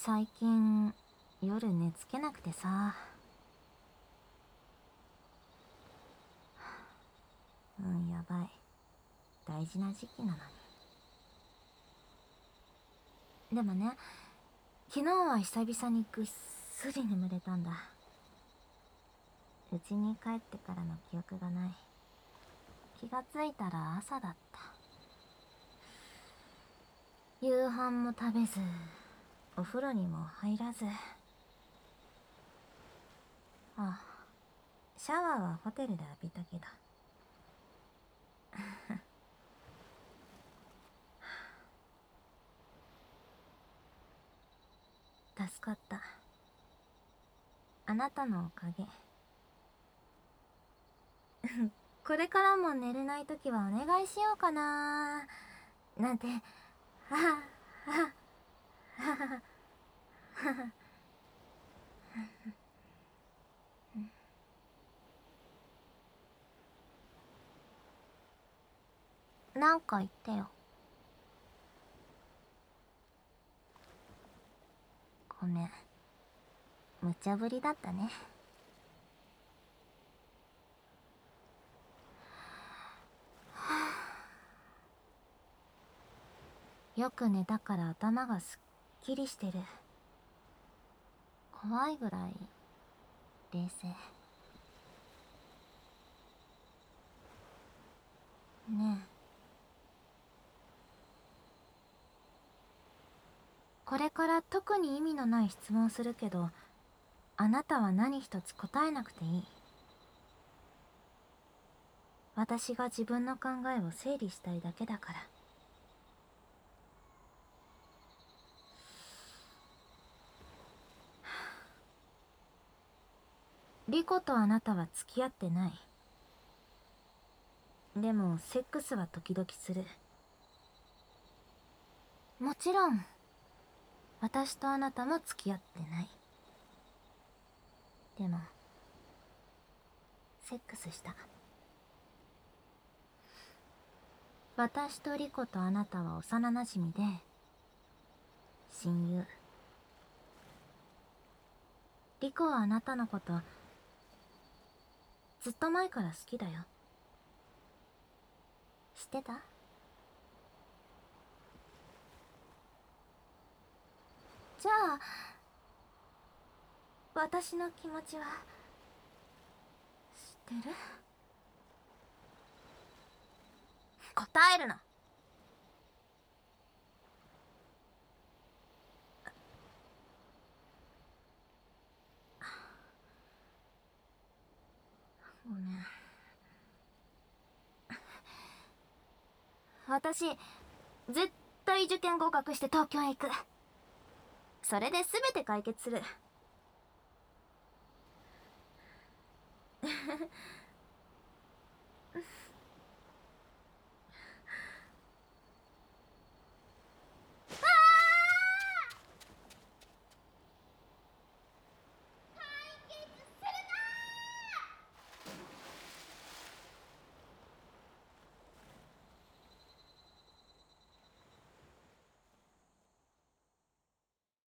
最近夜寝つけなくてさ。やばい。大事な時期なのに。でもね、昨日は久々にぐっすり眠れたんだ。家に帰ってからの記憶がない。気がついたら朝だった。夕飯も食べず、お風呂にも入らず。あ、シャワーはホテルで浴びたけど。助かった。あなたのおかげ。これからも寝れないときはお願いしようかななんて。はははははなんか言ってよ。ごめん。無茶ぶりだったね。よく寝たから頭がすっきりしてる。怖いぐらい冷静。ねえ、これから特に意味のない質問するけど、あなたは何一つ答えなくていい。私が自分の考えを整理したいだけだから。リコとあなたは付き合ってない。でもセックスは時々する。もちろん私とあなたも付き合ってない。でもセックスした。私とリコとあなたは幼なじみで親友。リコはあなたのことずっと前から好きだよ。知ってた？じゃあ私の気持ちは知ってる？答えるな。ごめん。私絶対受験合格して東京へ行く。それで全て解決する。